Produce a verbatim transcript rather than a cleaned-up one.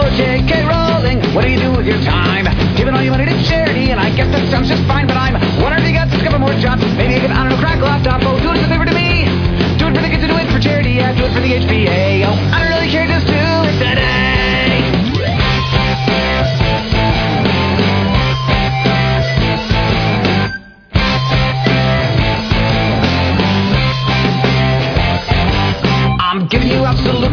Oh, J K Rowling, what do you do with your time? Giving all your money to charity, and I guess that sounds just fine, but I'm wondering if you got to discover more jobs. Maybe I can, I don't know, crack a laptop. Oh, do it as a favor to me. Do it for the kids, do it for charity, yeah, do it for the H B A. Oh, I don't really care, just do it today. I'm giving you absolute